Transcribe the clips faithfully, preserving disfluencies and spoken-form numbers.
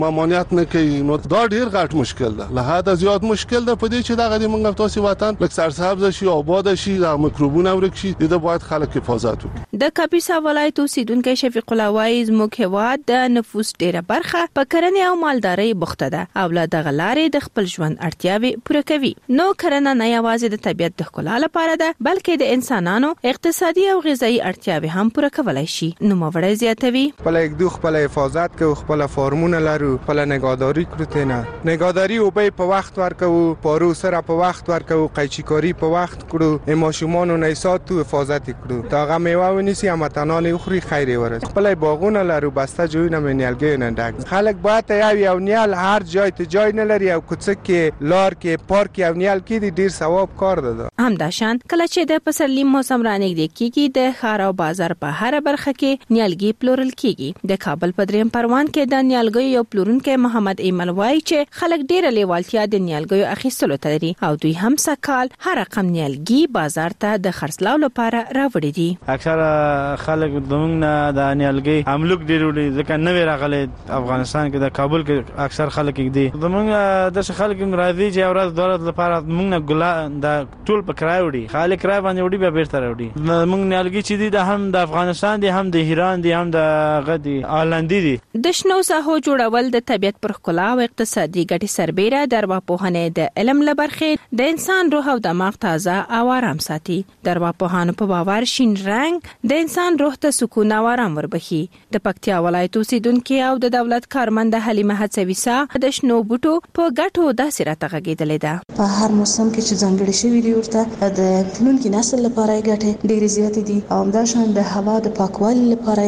مامانیت نه کوي، نو دا ډیر غټ مشکل ده. له حد زیات مشکل ده په دې چې دغه د موږ تاسو وطن لکه سرسبز شي، آباد شي، د میکروبونو ورک شي. د باید خلک حفاظت وکړي. د کاپیسا ولایت اوسیدونکو شفیق الله وایي زموږ هېواد د نفوس ډیره برخه په کرنې او مالدارۍ بوخته ده او له دغه لارې د خپل ژوند اړتیاوې پوره کوي. نو کرنه نه یوازې د طبیعت د ښکلا لپاره ده بلکې د انسانانو اقتصادي او غذایی اړتیاوې هم پوره کولای شي. نو موړی زیاتوي خپل یک دو خپل حفاظت کوو، خپل فارمونه لرو، خپل نگهداری کړو. تنه نگهداری او به په وخت ورکو، پارو سره په وخت ورکو، قیچیکاری په وخت کړو، ماشومان نه ساتو حفاظت کړو. تا هغه میوه ونیسی امتنان اخری خیر ورس. خپل باغونه لرو، بسته جوی نه منیلګي نه ډک. خلک باید یو یو نیال هر جای ته جای نه لري او کوڅه کې لار کې پارک یو نیال کې ډیر ثواب کار ده. همداشان کله چې د پسرلي موسم رانږدې کیږي د ښار او بازار په هر برخه کې نیالګي پلورل کیږي. د کابل په دریم پروان کې د نیالګیو یو پلورونکی محمد ایمل وایي چې خلک ډیره لیوالتیا د نیالګیو اخیستلو ته لري او دوی هم سکال هر رقم نیالګي بازار ته د خرڅلاو لپاره راوړي دي. اکثر خلک دمنګ نه د نیالګي املوک ډیر وړي ځکه نوې راغلي افغانستان کې د کابل کې اکثر خلک دي. دمنګ د خلک راځي چې اورز دولت لپاره موږ نه ګلا د ټول په کرای وړي، خالق کرای باندې وړي به بیرته راوړي. موږ نیالګي چې دي د هم د افغانستان دي، هم د ایران دي، هم د غدي آلندي دي. د شنو ساحو جوړول د طبیعت پر ښکلا او اقتصادي ګټې سربېره د ارواپوهنې د علم له برخې د انسان روح او دماغ تازه او آرام ساتي. د ارواپوهانو په باور شین رنګ د انسان روح ته سکون او آرام وربخي. د پکتیا ولایت اوسیدونکو او د دولت کارمند حلیمه حڅویسا د شنو بوټو په ګټو داسې راته غږېدلې ده. په هر موسم کې چې ځانګړي شوي دي ورته د تلونکي نسل لپاره ګټې ډېرې زیاتې دي او همداشان د هوا د پاکوالي لپاره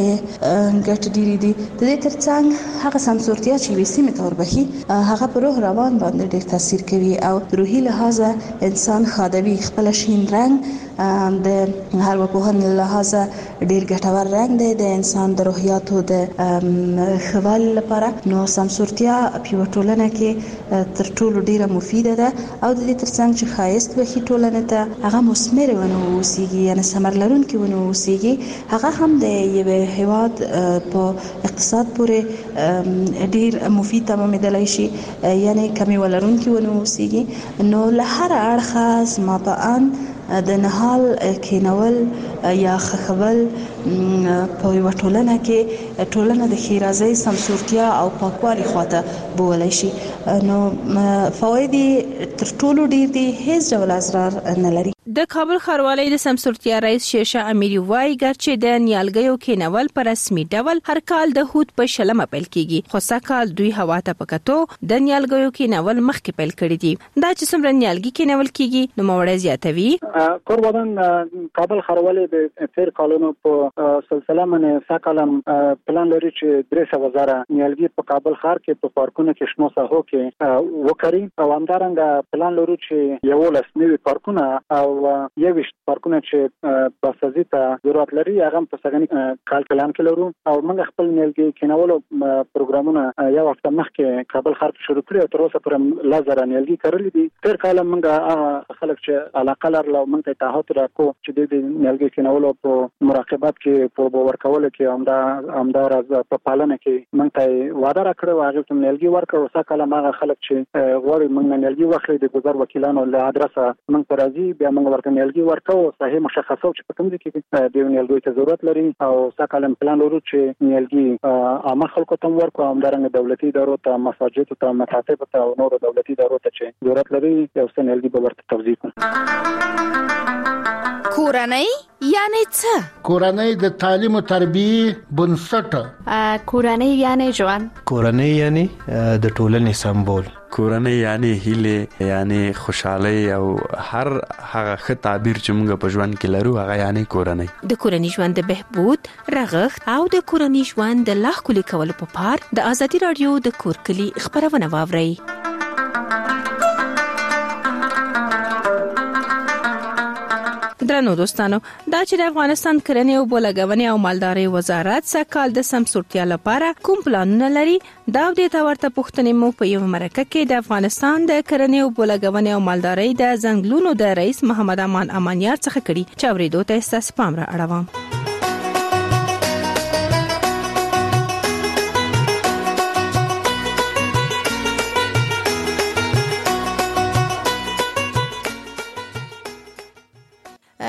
ګټې ډېرې دي. د دې ترڅنګ هغه سمسورتیا چې یوې سیمې ته وربخي هغه په روح روان باندې ډېر تاثیر کوي او روحي لحاظه انسان خادوي. خپل شین رنګ د ارواپوهنې لحاظه ډېر ګټور رنګ دی د انسان د روحیاتو د ښه لپاره. نو سمسورتیا په ټولنه کې تر ټولو ډېره مفیده ده او د دې ترڅنګ چې ښایست بخي ټولنه ته هغه مثمر ونه اوسېږي، یعنې ثمر لرونکي ونه اوسېږي. هغه هم د یوې هېواد په اقتصاد پورې ډېر مفید تمامېدلی شي، یعنې کمې ولرونکي ونه اوسېږي. نو له هر اړخه زما په ان د نهال کینول یا خخول په یو ټولنه کې ټولنه د خیرازۍ سمسورتیا او پاکوالي خواته بولای شي. نو فواید تر ټولو ډیر دي، هیڅ ډول اضرار نه لري. د کابل ښاروالۍ د سمسورتیا رئیس شیرشاه امیری وایي ګرچې د نیالګیو کینول په رسمي ډول هر کال د هوت په شلمه پیل کیږي، خو سږکال دوی هوا ته په کتو د نیالګیو کینول مخکې پیل کړي دي. دا چې څومره نیالګي کینول کیږي نو موړی زیاتوي. قربان کابل ښاروالۍ د تیر کالونو په سلسله باندې سږکال پلان لري چې درې سوه زره نیالګي په کابل ښار کې په پارکونو کې شنو ساحو کې وکړي او همدارنګه پلان لرو چې یولس نوي پارکونه او یویشت پارکونه چې باسازي ته ضرورت لري هغه په سږني کال پلان کې لرو او موږ خپل نیالګي کینولو پروګرامونه یو هفته مخکې کابل ښار کې شروع کړي او تر اوسه پورې لا زره نیالګي کرلي دي. تیر کال موږ خلک چې علاقه لرله موږ ته تعهد راکړو چې د نیالګي کینولو په مراقبت کې په باور کولو کې همدا همدا راز په پالنه کې موږ ته وعده راکړو هغه ته نیالګي ورکړو. څه کله موږ خلک چې غواړي موږ نیالګي واخلي د ګذر وکیلانو له ادرسه موږ ته راځي، بیا موږ ورته نیالګي ورکو صحیح مشخصو چې په کوم ځای کې د نیالګي ته ضرورت لري او ساکالم پلان لرو چې نیالګي عامه خلکو ته ورکو همدارنګه دولتي ادارو ته مساجد ته مکاتب ته او نور دولتي ادارو ته چې ضرورت لري یو څه نیالګي به ورته توزیع کړو. کورنۍ یعنی څه؟ کورنۍ د تعلیم او تربیې بنسټ. کورنۍ یعنی ژوند. کورنۍ یعنی د ټولنې سمبول. کورنۍ یعنی هیله، یعنی خوشحالي او هر هغه ښه تعبیر چې موږ په ژوند کې لرو هغه یعنی کورنۍ. د کورنۍ ژوند د بهبود، رغښت او د کورنۍ ژوند د لا ښکلي کولو په پار د ازادي رادیو د کور کلی خبرونه واورئ. درنو دوستانو، دا چې د افغانستان کرنې او بولګونې او مالدارۍ وزارت سږکال د سمسورتیا لپاره کوم پلانونه لري، دا د تا ورته پوښتنې مو په یو مرکه کې د افغانستان د کرنې او بولګونې او مالدارۍ د ځنګلونو د رئیس محمد امان امانیار څخه کړي چې اورېدو ته ستاسو پام را اړوم.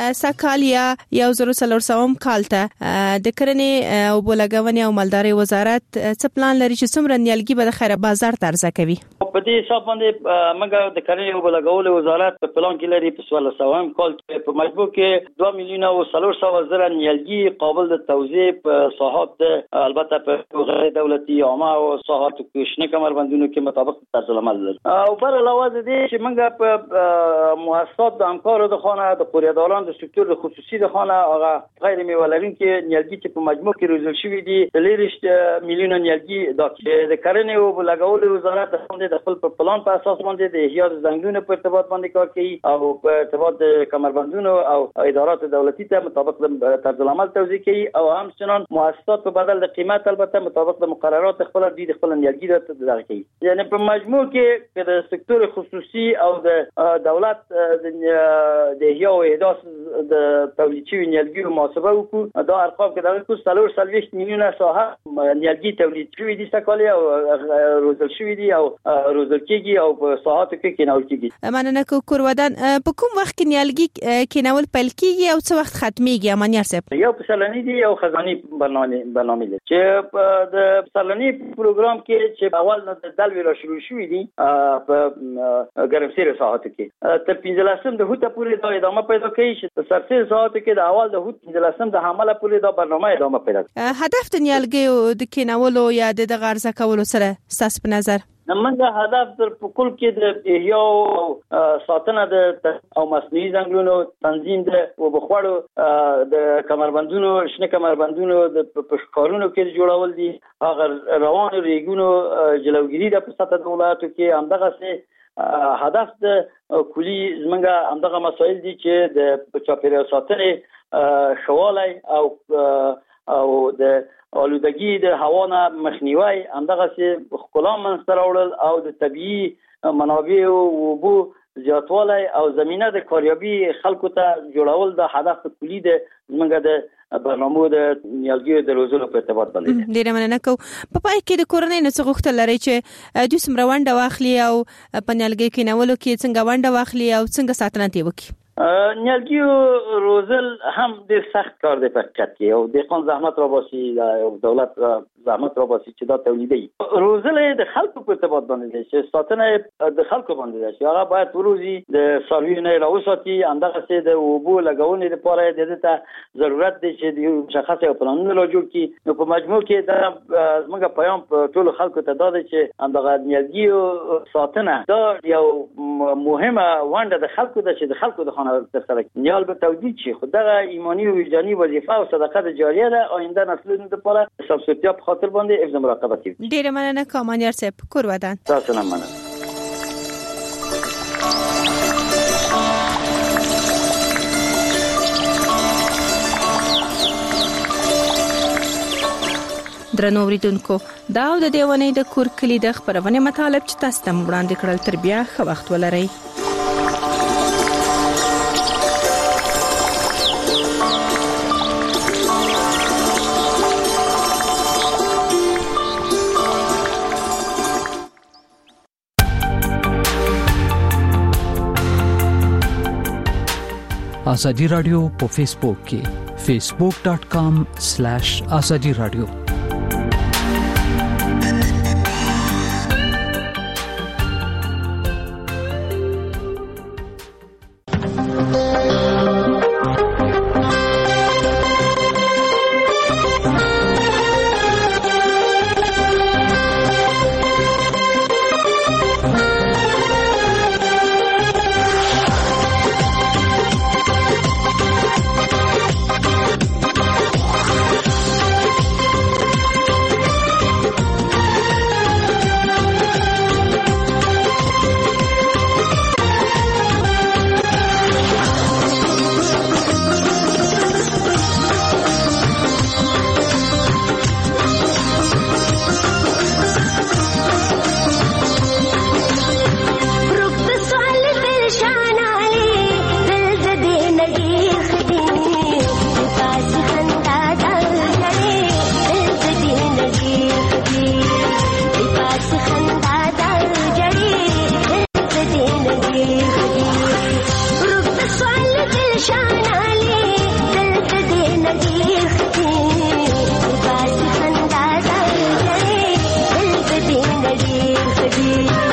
سکال یا یو زر څلور سوه کال ته د کرنې او بولګونې او مالدارۍ وزارت څه پلان لري چې څومره نیالګي به د خیر بازار ته عرضه کوي؟ په دې حساب باندې موږ د کرنې او بولګولو وزارت په پلان کې لري په څوارلس سوه کال کې په مجموع کې دوه میلیونه او څلور سوه زره نیالګي قابل د توزیع په ساحات البته په غیر دولتي عامه او ساحات کې شنه کمربندونو کې مطابق طرز العمل لري. او بر علاوه د دې چې موږ په مؤسسات د همکارو د خانه د قوریداران د سکتور د خصوصي د خانه هغه غیر میوه لرونکي نیالګي چې په مجموع کې روزل شوي دي لریش میلیونه نیالګي دا چې د کرنې او بولګولو وزارت د خپل په پلان په اساس باندې د احیا د زنګونو په ارتباط باندې کار کوي او په ارتباط د کمربندونو او ادارات دولتي ته مطابق د طرز العمل توزیع کوي او همچنان مؤسسات په بدل د قیمت البته مطابق د مقررات خپل د خپل نیالګي ته دغه کوي. یعنی په مجموع کې د سکتور خصوصي او د دولت د احیا او احداث د تولید شوی نیالګي محاسبه وکړو دا ارقام کې دغه کو څلور سلويشت میلیونه ساحه نیالګي تولید شوی دي سکالي او روزل شوی دي او روزل کېږي او په ساحاتو کې کېنول کېږي. مننه کو کورودان په کوم وخت کې نیالګي کېنول پیل کېږي او څه وخت ختميږي امانیار صاحب؟ یو پسلنی دی او خزاني برنامه برنامه دي چې د پسلنی پروګرام کې چې اول نو د دل ویلا شروع شوې دي په ګرمسیر ساحاتو کې تر پنځلسم د هوته پورې دا ادامه پیدا کوي چې په سرسیر ساحاتو کې د اول د هوت پنځلسم د حمله پورې دا برنامه ادامه پیدا کوي. هدف د نیالګي د کېنولو یا د غرض کولو سره ستاسو په نظر نمنګه هدف تر کل کې د احیا او ساتنه د او مصنوعي ځنګلونو تنظیم د او بخواړو د کمربندونو شنه کمربندونو د پښکارونو کې جوړول دي هغه روان ریګونو جلوګیری د په سطح دولتو کې همدغه سه هدف د کلی زمنګه همدغه مسایل دي چې د چاپیریال ساتنې شوالای او او د آلودگی د هوا نه مخنیوي همدغه سي خپل منځ راوړل او د طبيعي منابع او اوبو زیاتوالی او زمينه د کاریابي خلکو ته جوړول د هدف کلی د زمونږ د برنامو د نیالګیو د روزلو په ارتباط باندې. ډیره مننه کوم. په پای کې د کورنۍ نه څه غوښتل لري چې دوی سمره ونډه واخلي او په نیالګي کې نولو کې څنګه ونډه واخلي او څنګه ساتنه دی وکړي؟ نیالګیو روزل هم د سخت کار دی په حقیقت کې او د قانون زحمت را باسي او دولت زحمت را باسي چې دا تولیدي روزل د خلکو په ارتباط باندې دی چې ساتنه د خلکو باندې دی چې هغه باید وروزي د سارویونه راوساتي همدغه سي د اوبو لګونې لپاره د دې ته ضرورت دی چې د مشخص یو پلانونه را جوړ کړي. نو په مجموع کې دا موږ پیغام په ټول خلکو ته دا دی چې همدغه نیالګیو ساتنه دا یو مهمه ونډه د خلکو ده چې د خلکو د تر سره نیال به تولید شي خو دغه ایمانی او وجداني وظیفه او صدقه د جاریه ده آینده نسلونو لپاره سبسیدیا په خاطر باندې افزام مراقبه کوي. ډیره مننه کامانیار صاحب کور ودان. تاسو نه مننه. درنو اوریدونکو دا د دیوانې د کور کلی د خبرونه مطالب چې تاسو ته وړاندې کړل تر بیا ښه وخت ولرئ. آزادی رادیو په فیسبوک کې فیسبوک ډاٹ کام سلیش آزادی رادیو. دی